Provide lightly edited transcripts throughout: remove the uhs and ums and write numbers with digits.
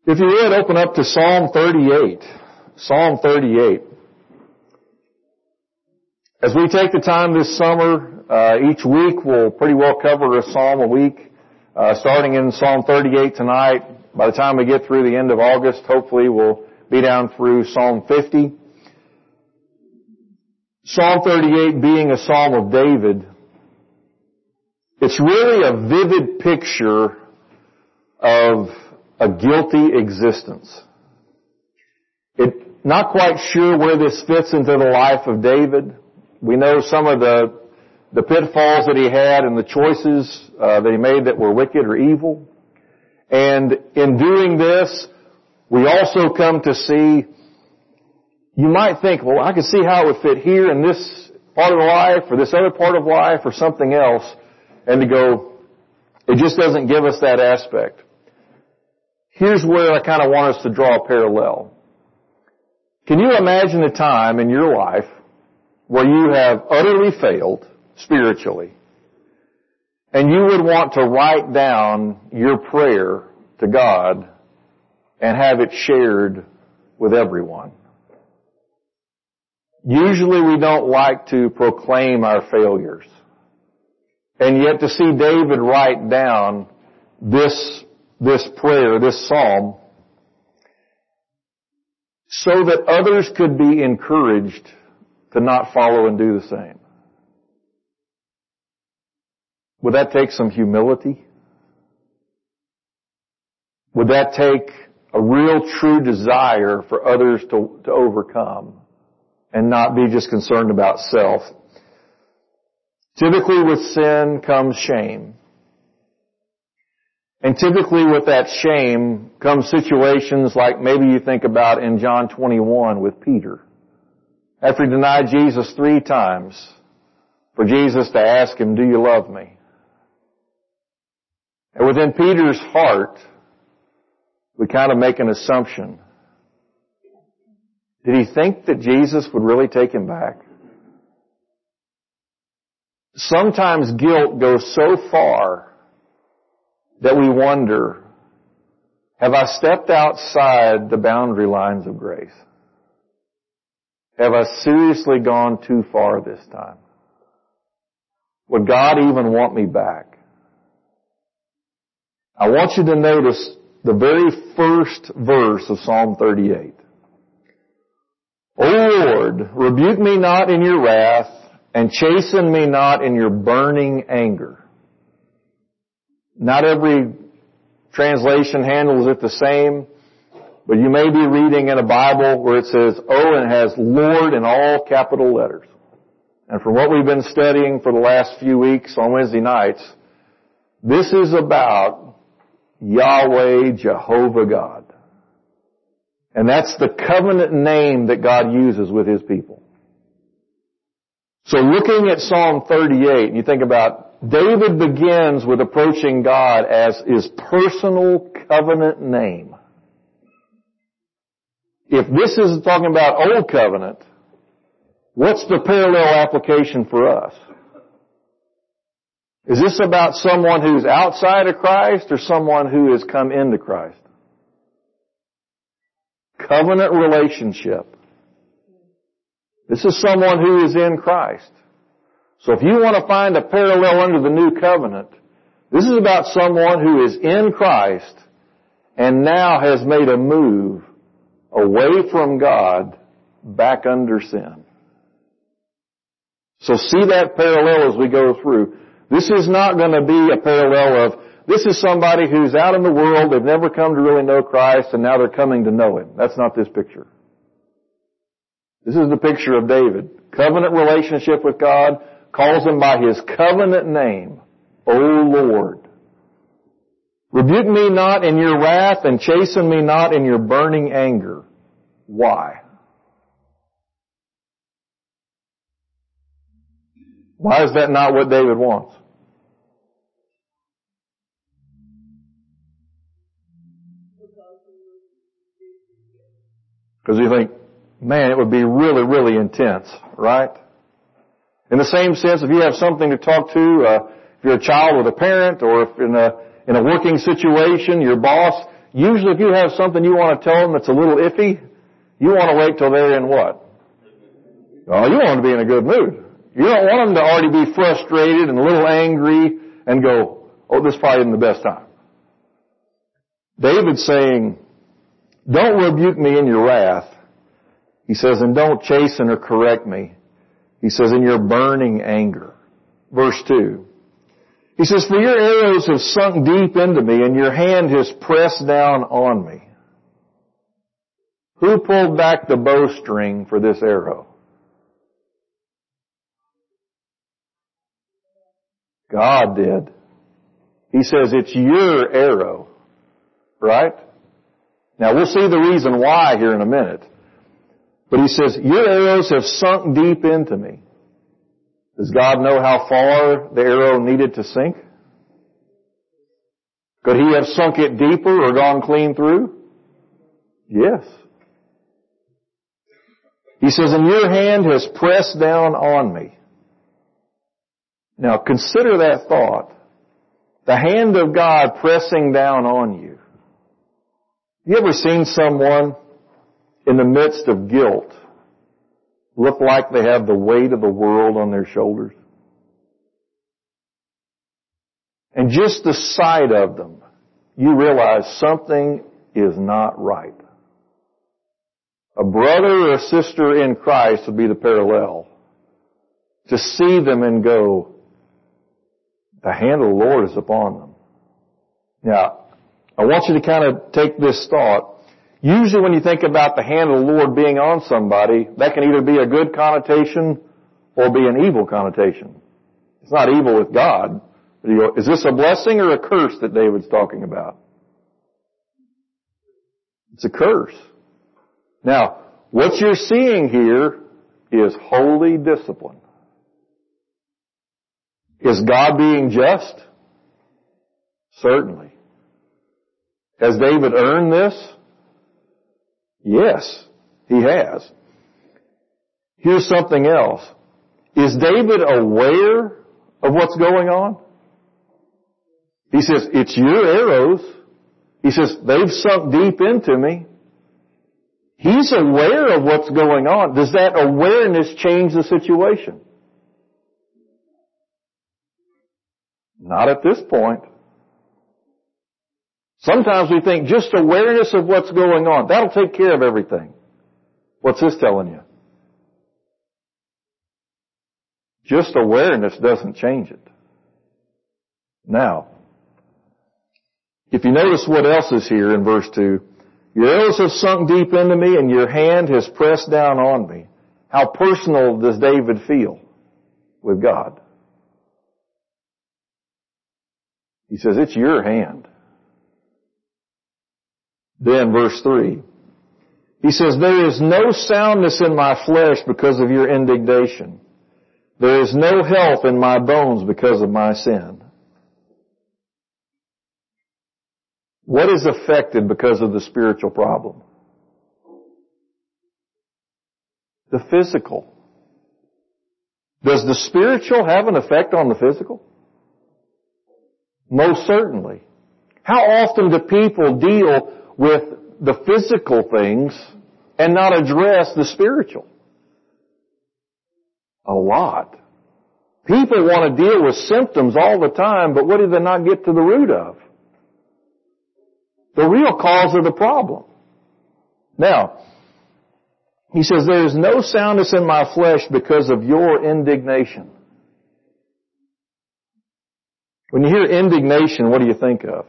If you would, open up to Psalm 38. Psalm 38. As we take the time this summer, each week we'll pretty well cover a psalm a week, starting in Psalm 38 tonight. By the time we get through the end of August, hopefully we'll be down through Psalm 50. Psalm 38 being a psalm of David, it's really a vivid picture of a guilty existence. Not quite sure where this fits into the life of David. We know some of the pitfalls that he had and the choices that he made that were wicked or evil. And in doing this, we also come to see, you might think, well, I can see how it would fit here in this part of life or this other part of life or something else. And to go, it just doesn't give us that aspect. Here's where I kind of want us to draw a parallel. Can you imagine a time in your life where you have utterly failed spiritually and you would want to write down your prayer to God and have it shared with everyone? Usually we don't like to proclaim our failures. And yet to see David write down this prayer, this psalm, so that others could be encouraged to not follow and do the same. Would that take some humility? Would that take a real true desire for others to overcome and not be just concerned about self? Typically with sin comes shame. And typically with that shame comes situations like maybe you think about in John 21 with Peter. After he denied Jesus 3 times, for Jesus to ask him, "Do you love me?" And within Peter's heart, we kind of make an assumption. Did he think that Jesus would really take him back? Sometimes guilt goes so far that we wonder, have I stepped outside the boundary lines of grace? Have I seriously gone too far this time? Would God even want me back? I want you to notice the very first verse of Psalm 38. O Lord, rebuke me not in your wrath, and chasten me not in your burning anger. Not every translation handles it the same, but you may be reading in a Bible where it says, "Oh," and it has Lord in all capital letters. And from what we've been studying for the last few weeks on Wednesday nights, this is about Yahweh, Jehovah God. And that's the covenant name that God uses with His people. So looking at Psalm 38, you think about David begins with approaching God as His personal covenant name. If this is talking about Old Covenant, what's the parallel application for us? Is this about someone who's outside of Christ or someone who has come into Christ? Covenant relationship. This is someone who is in Christ. So if you want to find a parallel under the new covenant, this is about someone who is in Christ and now has made a move away from God back under sin. So see that parallel as we go through. This is not going to be a parallel of, this is somebody who's out in the world, they've never come to really know Christ, and now they're coming to know Him. That's not this picture. This is the picture of David. Covenant relationship with God, calls Him by His covenant name, O Lord. Rebuke me not in your wrath, and chasten me not in your burning anger. Why? Why is that not what David wants? Because you think, man, it would be really, really intense, right? In the same sense, if you have something to talk to, if you're a child with a parent, or if in a working situation, your boss, Usually if you have something you want to tell them that's a little iffy, you want to wait till they're in what? Oh, you want them to be in a good mood. You don't want them to already be frustrated and a little angry and go, oh, this probably isn't the best time. David's saying, don't rebuke me in your wrath. He says, and don't chasten or correct me. He says, in your burning anger. Verse 2. He says, for your arrows have sunk deep into me, and your hand has pressed down on me. Who pulled back the bowstring for this arrow? God did. He says, it's your arrow. Right? Now we'll see the reason why here in a minute. But he says, your arrows have sunk deep into me. Does God know how far the arrow needed to sink? Could he have sunk it deeper or gone clean through? Yes. He says, and your hand has pressed down on me. Now consider that thought. The hand of God pressing down on you. You ever seen someone in the midst of guilt look like they have the weight of the world on their shoulders? And just the sight of them, you realize something is not right. A brother or a sister in Christ would be the parallel. To see them and go, the hand of the Lord is upon them. Now, I want you to kind of take this thought. Usually when you think about the hand of the Lord being on somebody, that can either be a good connotation or be an evil connotation. It's not evil with God. But you go, is this a blessing or a curse that David's talking about? It's a curse. Now, what you're seeing here is holy discipline. Is God being just? Certainly. Has David earned this? Yes, he has. Here's something else. Is David aware of what's going on? He says, it's your arrows. He says, they've sunk deep into me. He's aware of what's going on. Does that awareness change the situation? Not at this point. Sometimes we think just awareness of what's going on, that'll take care of everything. What's this telling you? Just awareness doesn't change it. Now, if you notice what else is here in verse 2, your arrows have sunk deep into me and your hand has pressed down on me. How personal does David feel with God? He says, it's your hand. Then verse 3. He says, there is no soundness in my flesh because of your indignation. There is no health in my bones because of my sin. What is affected because of the spiritual problem? The physical. Does the spiritual have an effect on the physical? Most certainly. How often do people deal with the physical things and not address the spiritual? A lot. People want to deal with symptoms all the time, but what do they not get to the root of? The real cause of the problem. Now, he says, there is no soundness in my flesh because of your indignation. When you hear indignation, what do you think of?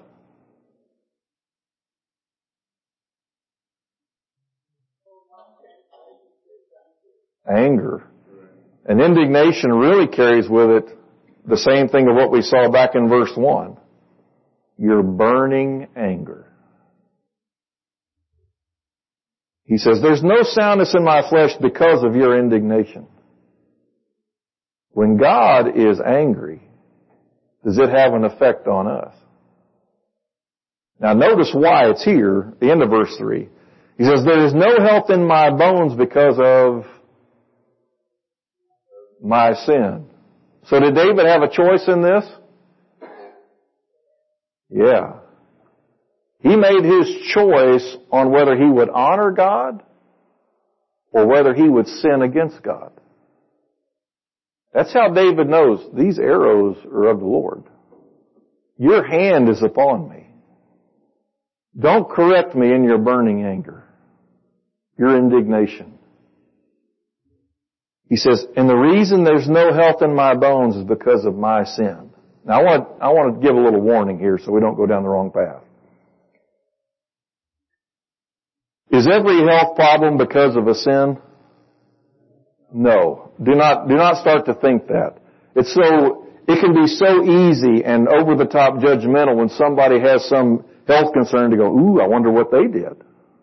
Anger. And indignation really carries with it the same thing of what we saw back in verse 1. Your burning anger. He says, there's no soundness in my flesh because of your indignation. When God is angry, does it have an effect on us? Now notice why it's here, the end of verse 3. He says, there is no health in my bones because of my sin. So did David have a choice in this? Yeah. He made his choice on whether he would honor God or whether he would sin against God. That's how David knows these arrows are of the Lord. Your hand is upon me. Don't correct me in your burning anger, your indignation. He says, and the reason there's no health in my bones is because of my sin. Now I want to give a little warning here so we don't go down the wrong path. Is every health problem because of a sin? No. Do not start to think that. It can be so easy and over the top judgmental when somebody has some health concern to go, ooh, I wonder what they did.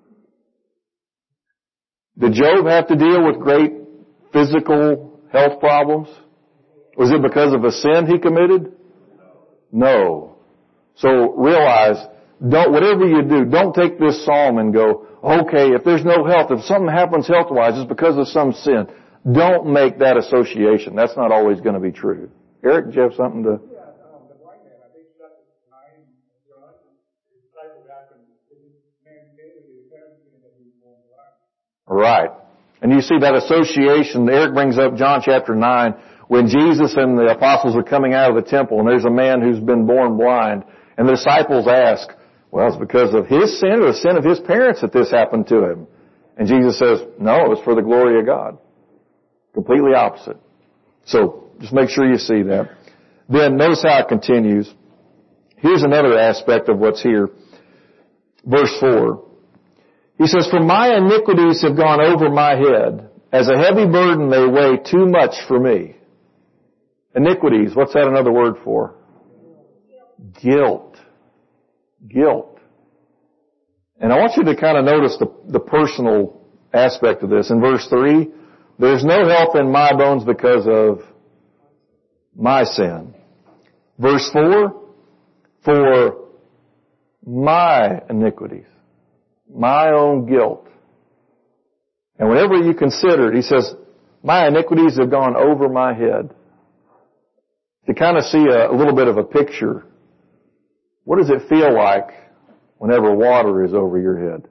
Did Job have to deal with great physical health problems? Was it because of a sin he committed? No. So realize, whatever you do, don't take this psalm and go, okay, if there's no health, if something happens health-wise, it's because of some sin. Don't make that association. That's not always going to be true. Eric, do you have something to... The blind man, I think chapter 9, John, his disciples asked him, "Did this man say that he was that he was born blind?" Right. And you see that association, Eric brings up John chapter 9, when Jesus and the apostles are coming out of the temple, and there's a man who's been born blind, and the disciples ask, well, it's because of his sin or the sin of his parents that this happened to him. And Jesus says, no, it was for the glory of God. Completely opposite. So, just make sure you see that. Then, notice how it continues. Here's another aspect of what's here. Verse 4. He says, for my iniquities have gone over my head. As a heavy burden they weigh too much for me. Iniquities, what's that another word for? Guilt. Guilt. And I want you to kind of notice the personal aspect of this. In verse 3, there's no health in my bones because of my sin. Verse 4, for my iniquities, my own guilt. And whenever you consider it, he says, my iniquities have gone over my head. To kind of see a little bit of a picture, what does it feel like whenever water is over your head?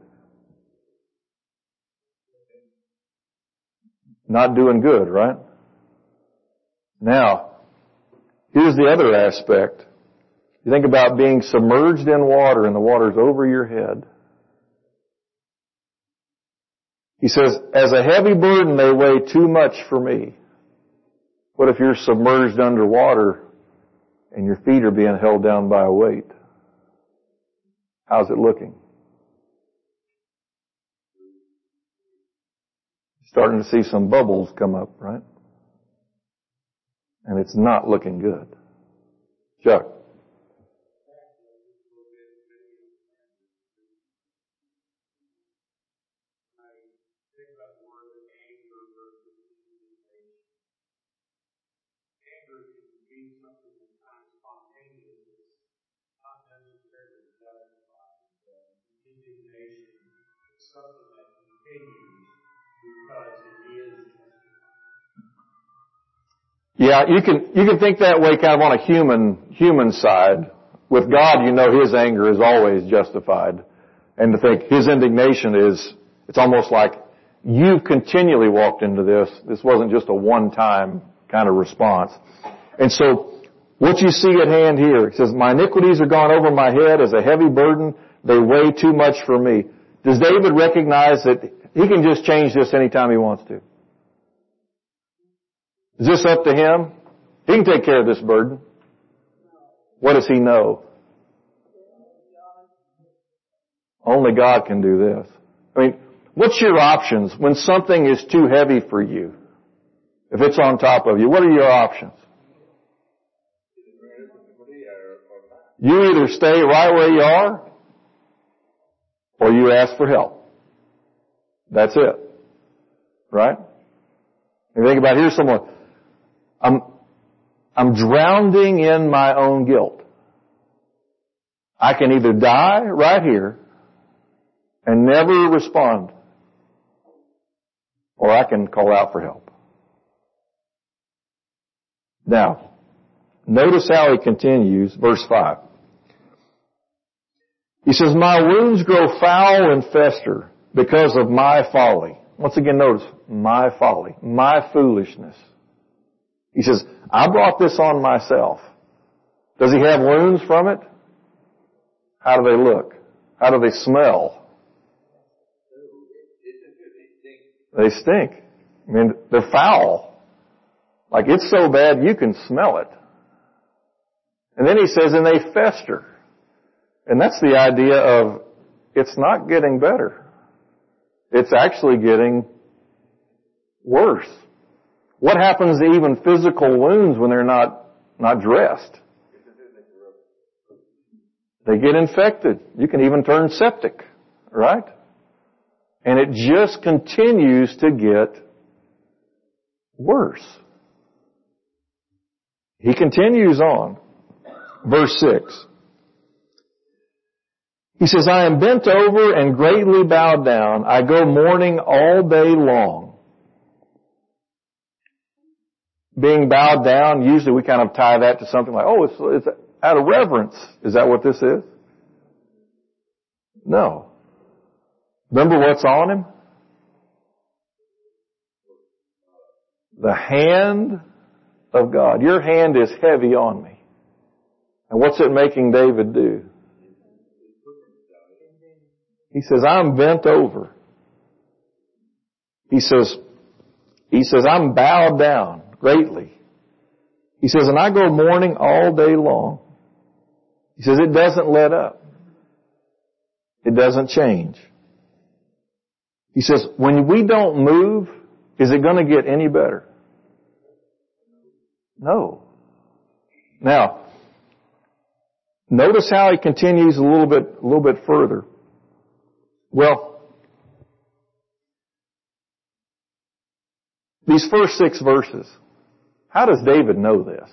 Not doing good, right? Now, here's the other aspect. You think about being submerged in water and the water's over your head. He says, as a heavy burden they weigh too much for me. What if you're submerged underwater and your feet are being held down by a weight? How's it looking? Starting to see some bubbles come up, right? And it's not looking good. Chuck. Something that continues because it is justified. Yeah, you can think that way kind of on a human side. With God, you know His anger is always justified. And to think His indignation it's almost like you've continually walked into this. This wasn't just a one-time kind of response. And so, what you see at hand here, it says, my iniquities are gone over my head as a heavy burden. They weigh too much for me. Does David recognize that he can just change this anytime he wants to? Is this up to him? He can take care of this burden. What does he know? Only God can do this. I mean, what's your options when something is too heavy for you? If it's on top of you, what are your options? You either stay right where you are, or you ask for help. That's it. Right? You think about, here's someone, I'm drowning in my own guilt. I can either die right here and never respond, or I can call out for help. Now, notice how he continues, verse 5. He says, my wounds grow foul and fester because of my folly. Once again, notice, my folly, my foolishness. He says, I brought this on myself. Does he have wounds from it? How do they look? How do they smell? They stink. I mean, they're foul. Like it's so bad you can smell it. And then he says, and they fester. And that's the idea of it's not getting better. It's actually getting worse. What happens to even physical wounds when they're not dressed? They get infected. You can even turn septic, right? And it just continues to get worse. He continues on. Verse 6. He says, I am bent over and greatly bowed down. I go mourning all day long. Being bowed down, usually we kind of tie that to something like, oh, it's out of reverence. Is that what this is? No. Remember what's on him? The hand of God. Your hand is heavy on me. And what's it making David do? He says, I'm bent over. He says, I'm bowed down greatly. He says, and I go mourning all day long. He says, it doesn't let up. It doesn't change. He says, when we don't move, is it going to get any better? No. Now, notice how he continues a little bit further. Well, these first 6 verses, how does David know this?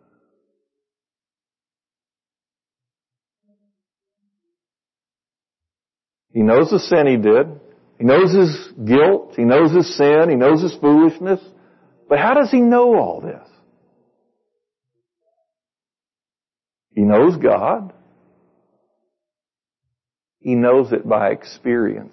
He knows the sin he did. He knows his guilt. He knows his sin. He knows his foolishness. But how does he know all this? He knows God. He knows it by experience.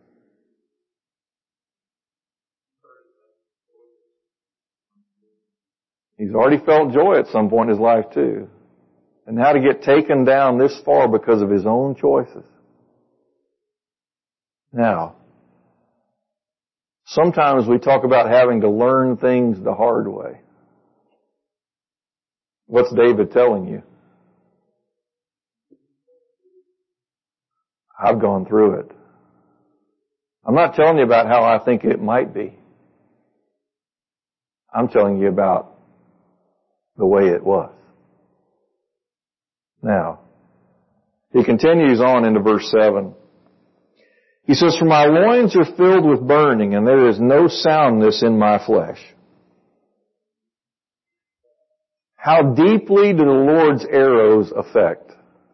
He's already felt joy at some point in his life too. And now to get taken down this far because of his own choices. Now, sometimes we talk about having to learn things the hard way. What's David telling you? I've gone through it. I'm not telling you about how I think it might be. I'm telling you about the way it was. Now, he continues on into verse 7. He says, for my loins are filled with burning, and there is no soundness in my flesh. How deeply do the Lord's arrows affect?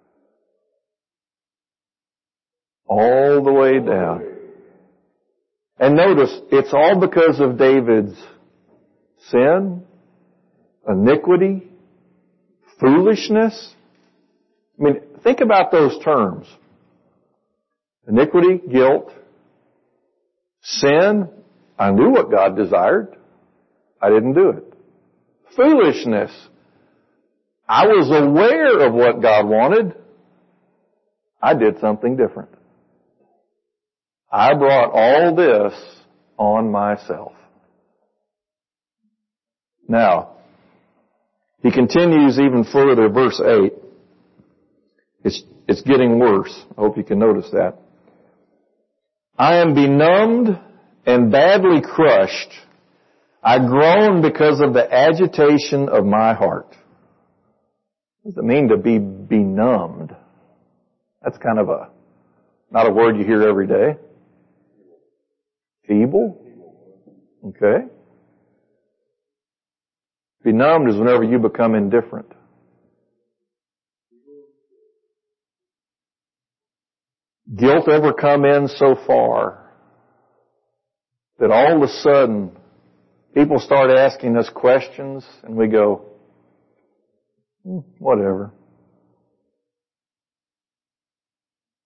All the way down. And notice, it's all because of David's sin, iniquity, foolishness. I mean, think about those terms. Iniquity, guilt, sin. I knew what God desired. I didn't do it. Foolishness. I was aware of what God wanted. I did something different. I brought all this on myself. Now, he continues even further, verse 8. It's getting worse. I hope you can notice that. I am benumbed and badly crushed. I groan because of the agitation of my heart. What does it mean to be benumbed? That's kind of not a word you hear every day. Feeble? Okay. Benumbed is whenever you become indifferent. Guilt ever come in so far that all of a sudden people start asking us questions and we go, whatever.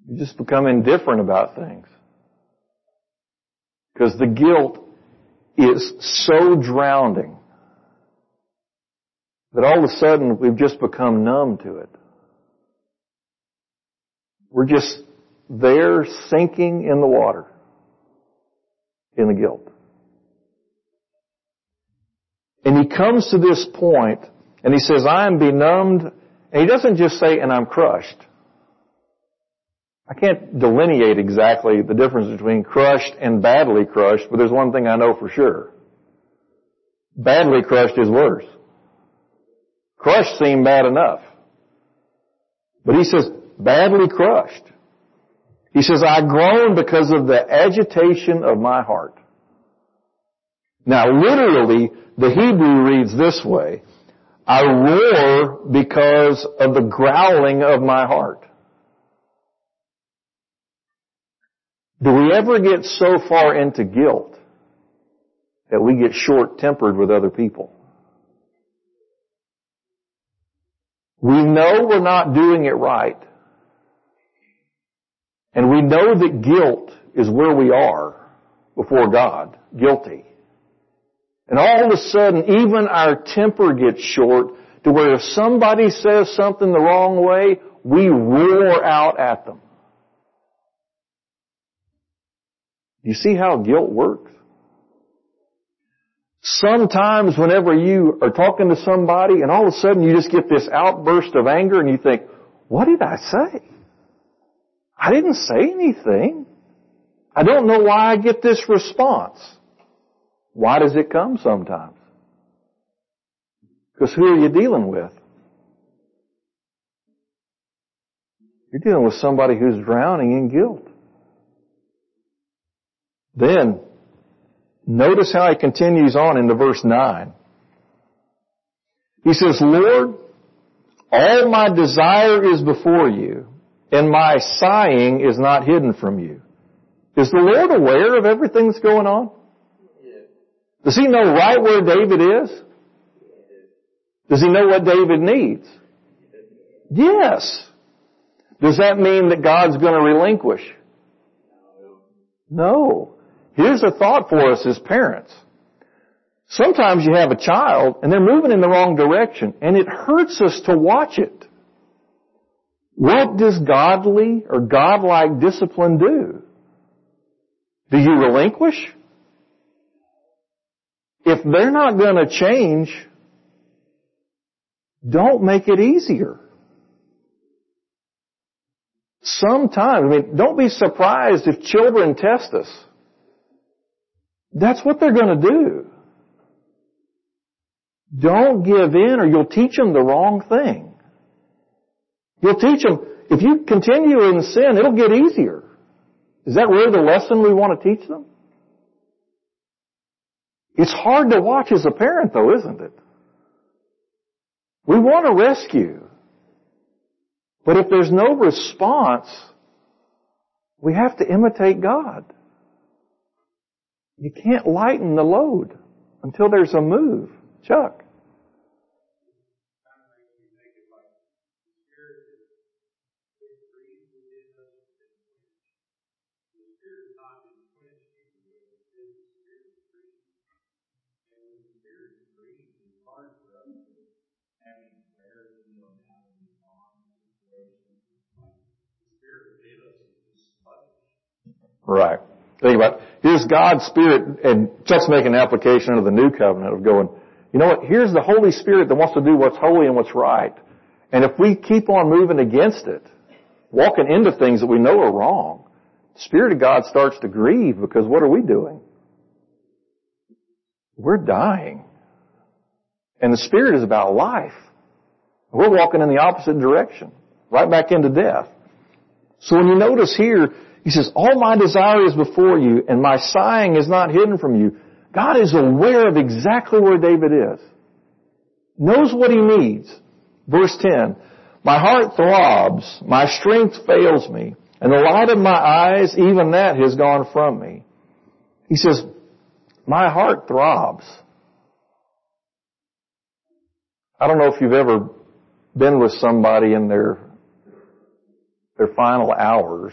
You just become indifferent about things. Because the guilt is so drowning that all of a sudden we've just become numb to it. We're just there sinking in the water, in the guilt. And he comes to this point and he says, I am benumbed. And he doesn't just say, and I'm crushed. I can't delineate exactly the difference between crushed and badly crushed, but there's one thing I know for sure. Badly crushed is worse. Crushed seemed bad enough. But he says, badly crushed. He says, I groan because of the agitation of my heart. Now, literally, the Hebrew reads this way, I roar because of the growling of my heart. Do we ever get so far into guilt that we get short-tempered with other people? We know we're not doing it right. And we know that guilt is where we are before God, guilty. And all of a sudden, even our temper gets short to where if somebody says something the wrong way, we roar out at them. You see how guilt works? Sometimes whenever you are talking to somebody and all of a sudden you just get this outburst of anger and you think, what did I say? I didn't say anything. I don't know why I get this response. Why does it come sometimes? Because who are you dealing with? You're dealing with somebody who's drowning in guilt. Then, notice how he continues on into verse 9. He says, Lord, all my desire is before you, and my sighing is not hidden from you. Is the Lord aware of everything that's going on? Does he know right where David is? Does he know what David needs? Yes. Does that mean that God's going to relinquish? No. Here's a thought for us as parents. Sometimes you have a child and they're moving in the wrong direction and it hurts us to watch it. What does godly or godlike discipline do? Do you relinquish? If they're not going to change, don't make it easier. Sometimes, don't be surprised if children test us. That's what they're going to do. Don't give in or you'll teach them the wrong thing. You'll teach them, if you continue in sin, it'll get easier. Is that really the lesson we want to teach them? It's hard to watch as a parent though, isn't it? We want to rescue. But if there's no response, we have to imitate God. You can't lighten the load until there's a move. Chuck. Right. Think about it. Here's God's Spirit, and Chuck's making an application of the new covenant of going, you know what, here's the Holy Spirit that wants to do what's holy and what's right. And if we keep on moving against it, walking into things that we know are wrong, the Spirit of God starts to grieve because what are we doing? We're dying. And the Spirit is about life. We're walking in the opposite direction, right back into death. So when you notice here, he says, all my desire is before you, and my sighing is not hidden from you. God is aware of exactly where David is. Knows what he needs. Verse 10, my heart throbs, my strength fails me, and the light of my eyes, even that has gone from me. He says, my heart throbs. I don't know if you've ever been with somebody and they're their final hours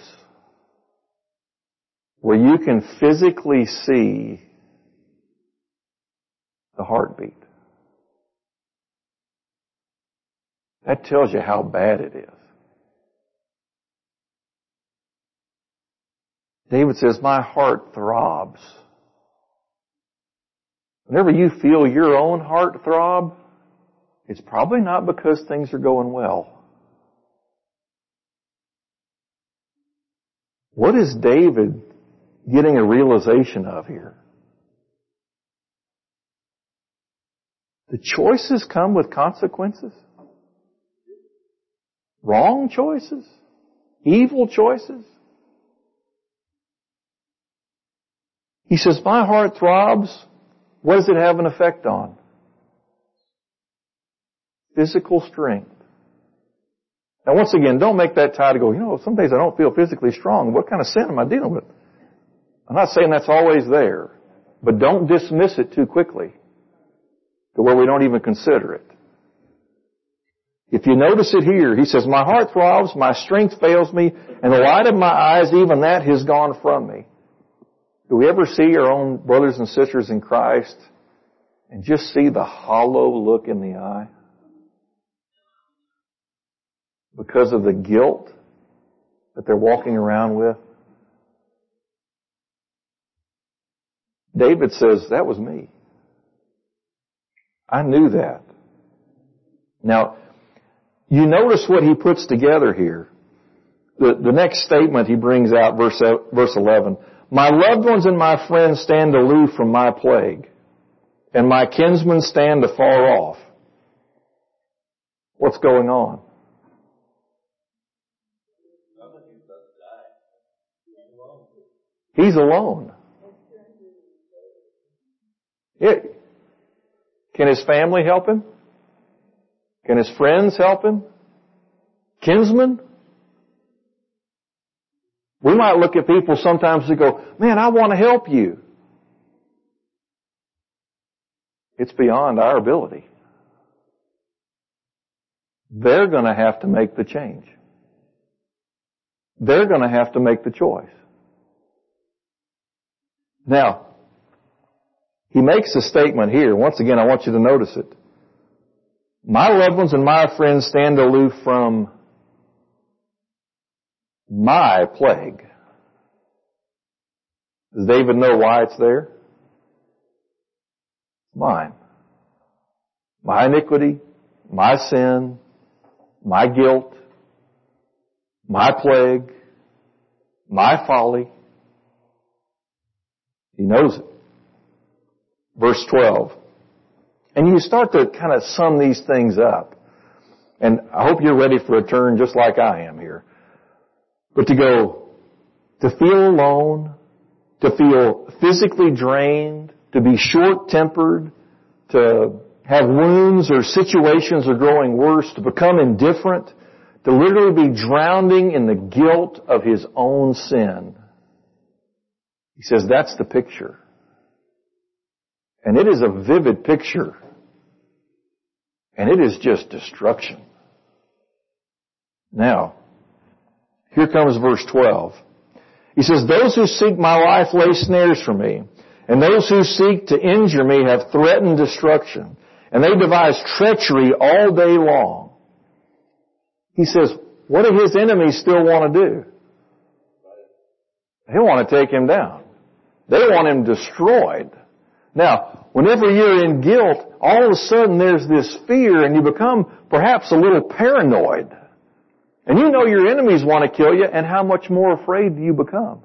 where you can physically see the heartbeat. That tells you how bad it is. David says, my heart throbs. Whenever you feel your own heart throb, it's probably not because things are going well. What is David getting a realization of here? The choices come with consequences. Wrong choices. Evil choices. He says, my heart throbs. What does it have an effect on? Physical strength. Now once again, don't make that tie to go, some days I don't feel physically strong. What kind of sin am I dealing with? I'm not saying that's always there, but don't dismiss it too quickly to where we don't even consider it. If you notice it here, he says, my heart throbs, my strength fails me, and the light of my eyes, even that has gone from me. Do we ever see our own brothers and sisters in Christ and just see the hollow look in the eye? Because of the guilt that they're walking around with? David says, that was me. I knew that. Now, you notice what he puts together here. The next statement he brings out, verse 11. My loved ones and my friends stand aloof from my plague, and my kinsmen stand afar off. What's going on? He's alone. Can his family help him? Can his friends help him? Kinsmen? We might look at people sometimes and go, man, I want to help you. It's beyond our ability. They're going to have to make the change. They're going to have to make the choice. Now, he makes a statement here. Once again, I want you to notice it. My loved ones and my friends stand aloof from my plague. Does David know why it's there? Mine. My iniquity, my sin, my guilt, my plague, my folly. He knows it. Verse 12. And you start to kind of sum these things up. And I hope you're ready for a turn just like I am here. But to feel alone, to feel physically drained, to be short-tempered, to have wounds or situations are growing worse, to become indifferent, to literally be drowning in the guilt of his own sin. He says that's the picture. And it is a vivid picture. And it is just destruction. Now, here comes verse 12. He says, those who seek my life lay snares for me, and those who seek to injure me have threatened destruction, and they devise treachery all day long. He says, what do his enemies still want to do? They want to take him down. They want him destroyed. Now, whenever you're in guilt, all of a sudden there's this fear and you become perhaps a little paranoid. And you know your enemies want to kill you, and how much more afraid do you become?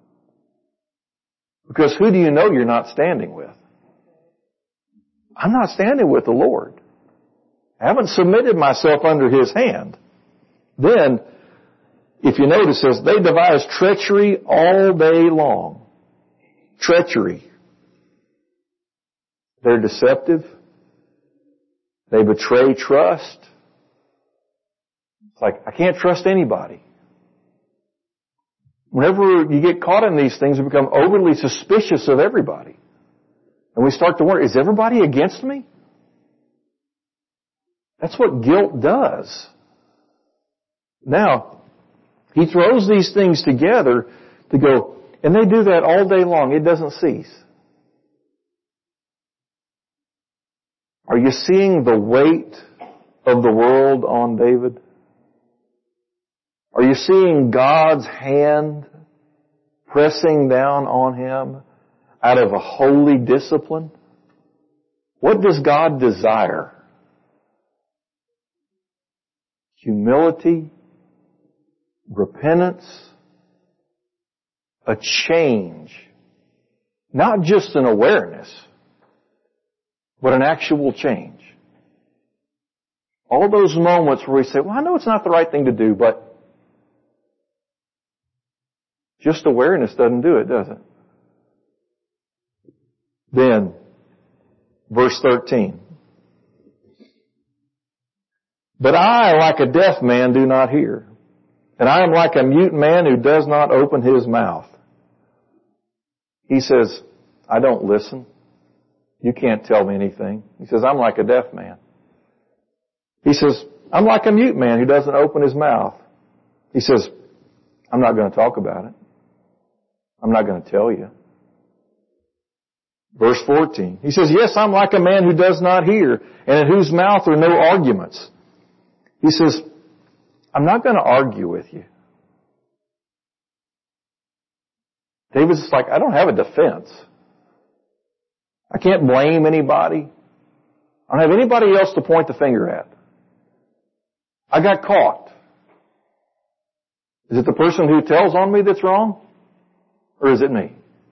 Because who do you know you're not standing with? I'm not standing with the Lord. I haven't submitted myself under His hand. Then, if you notice this, they devise treachery all day long. Treachery. They're deceptive. They betray trust. It's like, I can't trust anybody. Whenever you get caught in these things, we become overly suspicious of everybody. And we start to wonder, is everybody against me? That's what guilt does. Now, He throws these things together to go, and they do that all day long. It doesn't cease. Are you seeing the weight of the world on David? Are you seeing God's hand pressing down on him out of a holy discipline? What does God desire? Humility, repentance, a change. Not just an awareness, but an actual change. All those moments where we say, well, I know it's not the right thing to do, but just awareness doesn't do it, does it? Then, verse 13. But I, like a deaf man, do not hear. And I am like a mute man who does not open his mouth. He says, I don't listen. You can't tell me anything. He says, I'm like a deaf man. He says, I'm like a mute man who doesn't open his mouth. He says, I'm not going to talk about it. I'm not going to tell you. Verse 14. He says, yes, I'm like a man who does not hear, and in whose mouth are no arguments. He says, I'm not going to argue with you. David's just like, I don't have a defense. I can't blame anybody. I don't have anybody else to point the finger at. I got caught. Is it the person who tells on me that's wrong? Or is it me?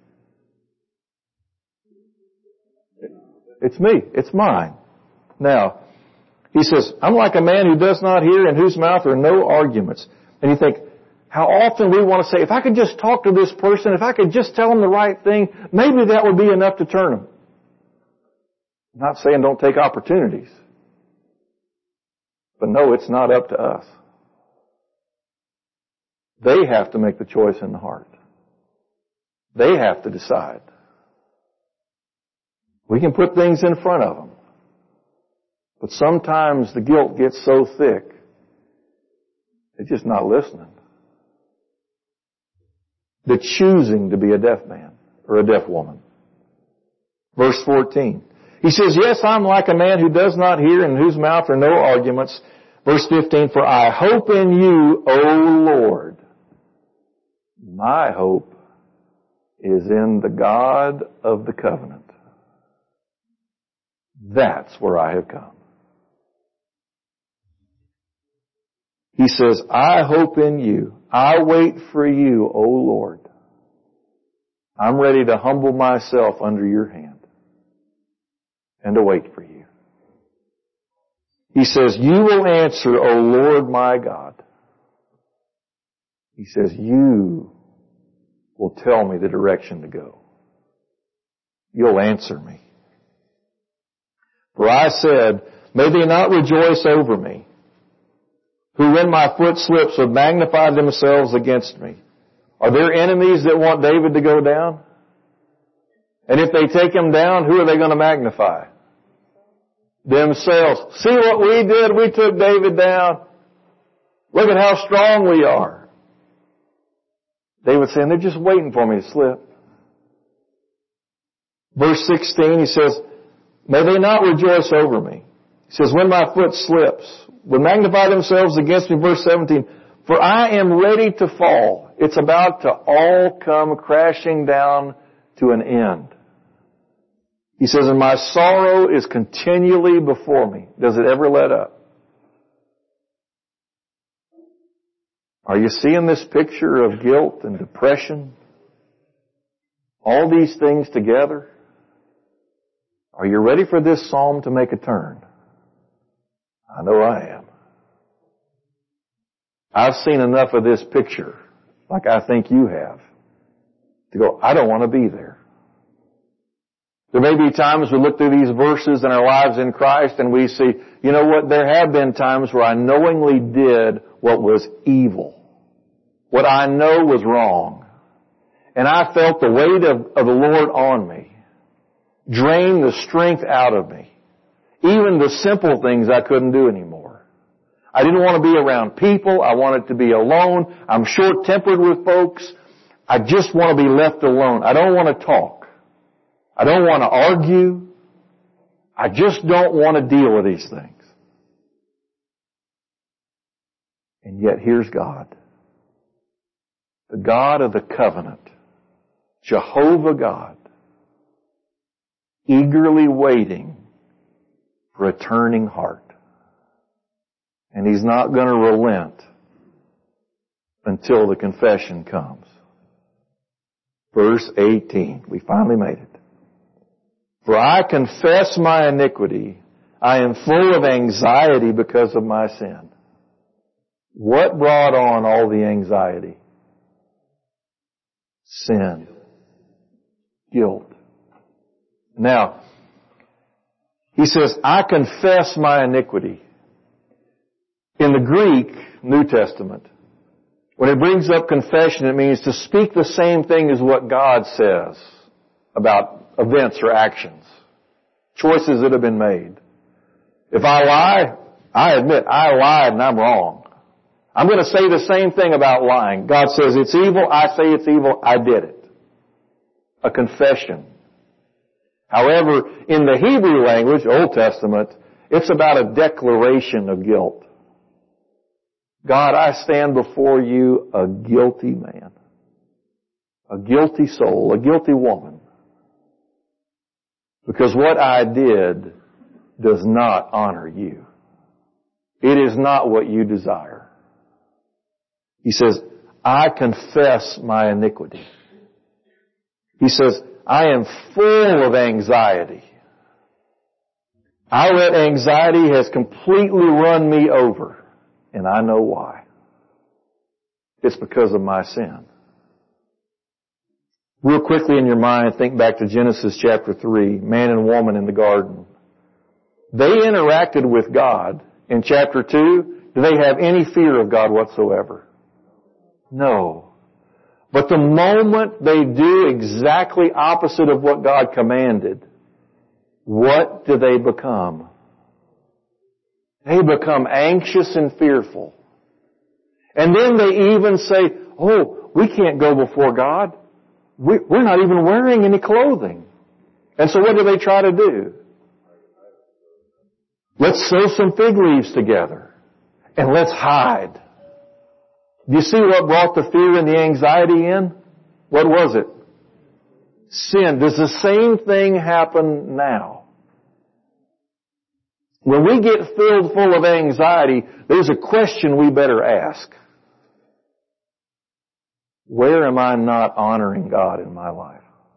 It's me. It's mine. Now, he says, I'm like a man who does not hear, in whose mouth are no arguments. And you think, how often we want to say, if I could just talk to this person, if I could just tell them the right thing, maybe that would be enough to turn them. I'm not saying don't take opportunities. But no, it's not up to us. They have to make the choice in the heart. They have to decide. We can put things in front of them. But sometimes the guilt gets so thick, they're just not listening. They're choosing to be a deaf man or a deaf woman. Verse 14. He says, yes, I'm like a man who does not hear, in whose mouth are no arguments. Verse 15, for I hope in you, O Lord. My hope is in the God of the covenant. That's where I have come. He says, I hope in you. I wait for you, O Lord. I'm ready to humble myself under your hand and to wait for you. He says, you will answer, O Lord my God. He says, you will tell me the direction to go. You'll answer me. For I said, may they not rejoice over me, who when my foot slips would magnify themselves against me. Are there enemies that want David to go down? And if they take him down, who are they going to magnify? Themselves. See what we did? We took David down. Look at how strong we are. David's saying, they're just waiting for me to slip. Verse 16, he says, may they not rejoice over me. He says, when my foot slips, would magnify themselves against me. Verse 17, for I am ready to fall. It's about to all come crashing down to an end. He says, and my sorrow is continually before me. Does it ever let up? Are you seeing this picture of guilt and depression? All these things together? Are you ready for this psalm to make a turn? I know I am. I've seen enough of this picture, like I think you have, to go, I don't want to be there. There may be times we look through these verses in our lives in Christ and we see, you know what, there have been times where I knowingly did what was evil. What I know was wrong. And I felt the weight of the Lord on me. Drain the strength out of me. Even the simple things I couldn't do anymore. I didn't want to be around people. I wanted to be alone. I'm short-tempered with folks. I just want to be left alone. I don't want to talk. I don't want to argue. I just don't want to deal with these things. And yet here's God. The God of the covenant. Jehovah God. Eagerly waiting for a turning heart. And He's not going to relent until the confession comes. Verse 18. We finally made it. For I confess my iniquity. I am full of anxiety because of my sin. What brought on all the anxiety? Sin. Guilt. Now, he says, I confess my iniquity. In the Greek, New Testament, when it brings up confession, it means to speak the same thing as what God says about events or actions. Choices that have been made. If I lie, I admit I lied and I'm wrong. I'm going to say the same thing about lying. God says it's evil, I say it's evil, I did it. A confession. However, in the Hebrew language, Old Testament, it's about a declaration of guilt. God, I stand before you a guilty man. A guilty soul, a guilty woman. Because what I did does not honor you. It is not what you desire. He says, I confess my iniquity. He says, I am full of anxiety. That anxiety has completely run me over. And I know why. It's because of my sin. Real quickly in your mind, think back to Genesis chapter 3, man and woman in the garden. They interacted with God. In chapter 2, do they have any fear of God whatsoever? No. But the moment they do exactly opposite of what God commanded, what do they become? They become anxious and fearful. And then they even say, oh, we can't go before God. We're not even wearing any clothing. And so what do they try to do? Let's sew some fig leaves together and let's hide. Do you see what brought the fear and the anxiety in? What was it? Sin. Does the same thing happen now? When we get filled full of anxiety, there's a question we better ask. Where am I not honoring God in my life?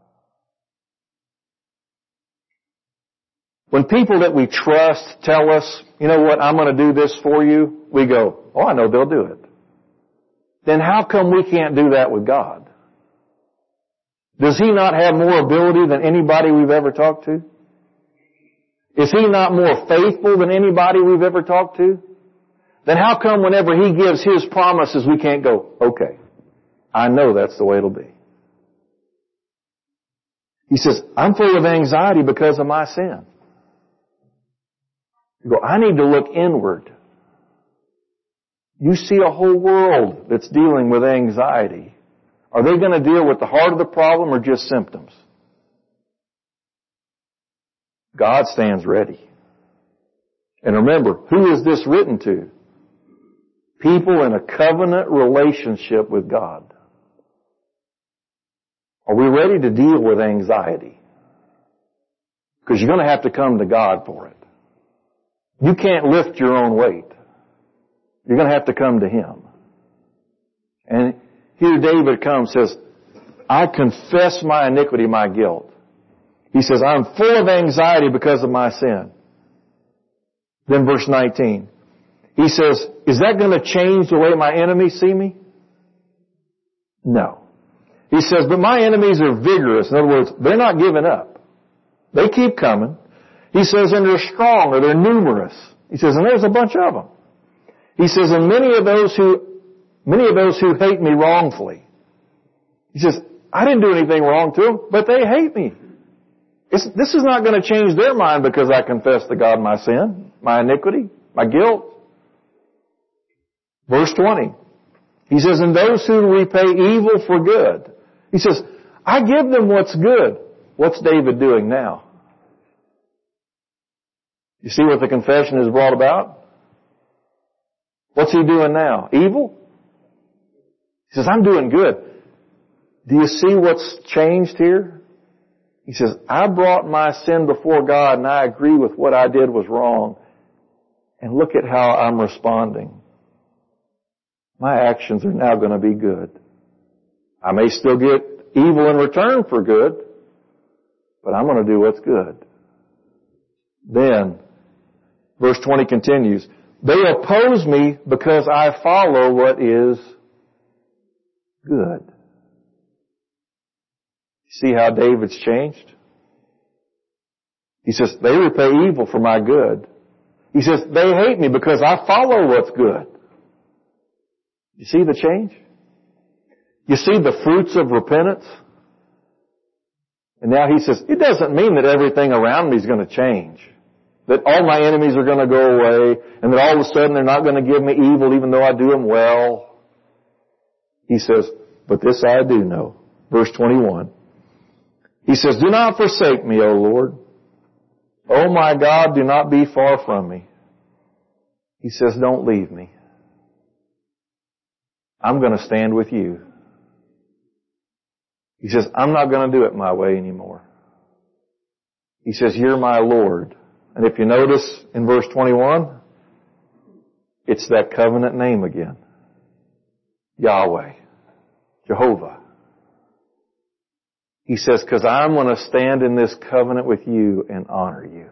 When people that we trust tell us, you know what, I'm going to do this for you, we go, oh, I know they'll do it. Then how come we can't do that with God? Does He not have more ability than anybody we've ever talked to? Is He not more faithful than anybody we've ever talked to? Then how come whenever He gives His promises we can't go, okay, I know that's the way it'll be. He says, I'm full of anxiety because of my sin. You go, I need to look inward. You see a whole world that's dealing with anxiety. Are they going to deal with the heart of the problem or just symptoms? God stands ready. And remember, who is this written to? People in a covenant relationship with God. Are we ready to deal with anxiety? Because you're going to have to come to God for it. You can't lift your own weight. You're going to have to come to Him. And here David comes and says, I confess my iniquity, my guilt. He says, I'm full of anxiety because of my sin. Then verse 19. He says, is that going to change the way my enemies see me? No. He says, but my enemies are vigorous. In other words, they're not giving up. They keep coming. He says, and they're strong or they're numerous. He says, and there's a bunch of them. He says, and many of those who hate me wrongfully. He says, I didn't do anything wrong to them, but they hate me. This is not going to change their mind because I confess to God my sin, my iniquity, my guilt. Verse 20. He says, and those who repay evil for good. He says, I give them what's good. What's David doing now? You see what the confession has brought about? What's he doing now? Evil? He says, I'm doing good. Do you see what's changed here? He says, I brought my sin before God and I agree with what I did was wrong. And look at how I'm responding. My actions are now going to be good. I may still get evil in return for good, but I'm going to do what's good. Then, verse 20 continues, they oppose me because I follow what is good. See how David's changed? He says, they repay evil for my good. He says, they hate me because I follow what's good. You see the change? You see the fruits of repentance? And now he says, it doesn't mean that everything around me is going to change. That all my enemies are going to go away, and that all of a sudden they're not going to give me evil even though I do them well. He says, but this I do know. Verse 21. He says, do not forsake me, O Lord. O my God, do not be far from me. He says, don't leave me. I'm going to stand with you. He says, I'm not going to do it my way anymore. He says, you're my Lord. And if you notice in verse 21, it's that covenant name again. Yahweh. Jehovah. He says, because I'm going to stand in this covenant with you and honor you.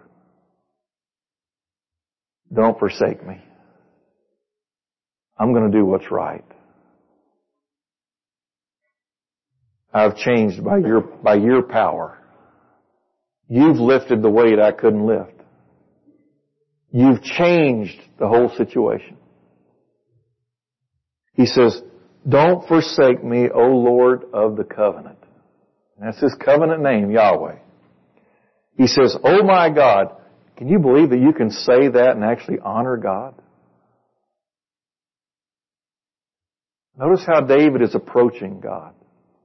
Don't forsake me. I'm going to do what's right. I've changed by your power. You've lifted the weight I couldn't lift. You've changed the whole situation. He says, don't forsake me, O Lord of the covenant. And that's his covenant name, Yahweh. He says, oh my God, can you believe that you can say that and actually honor God? Notice how David is approaching God.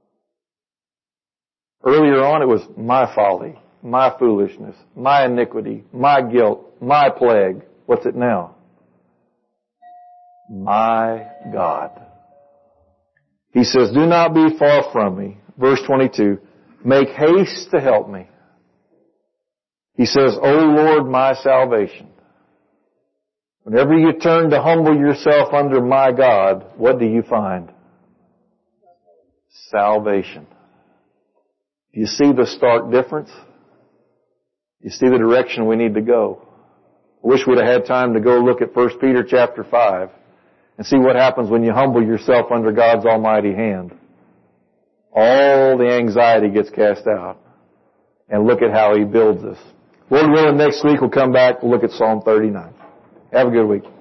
Earlier on it was my folly, my foolishness, my iniquity, my guilt, my plague. What's it now? My God. He says, do not be far from me. Verse 22, make haste to help me. He says, O Lord, my salvation. Whenever you turn to humble yourself under my God, what do you find? Salvation. Do you see the stark difference? You see the direction we need to go. I wish we'd have had time to go look at 1 Peter chapter 5 and see what happens when you humble yourself under God's almighty hand. All the anxiety gets cast out. And look at how He builds us. Lord willing, next week we'll come back, we'll look at Psalm 39. Have a good week.